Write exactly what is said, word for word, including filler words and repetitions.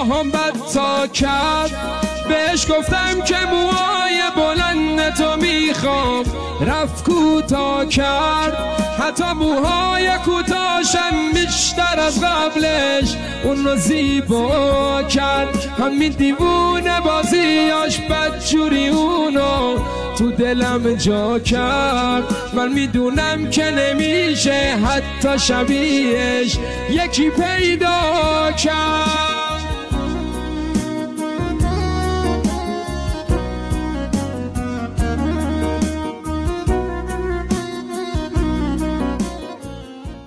هم بد تا کرد، بهش گفتم که موهای بلند تو میخوام، رفت کوتا کرد. حتی موهای کوتاشم بیشتر از قبلش اون رو زیبا کرد. همین دیوونه بازیاش بدجوری اونو تو دلم جا کرد. من میدونم که نمیشه حتی شبیهش یکی پیدا کرد.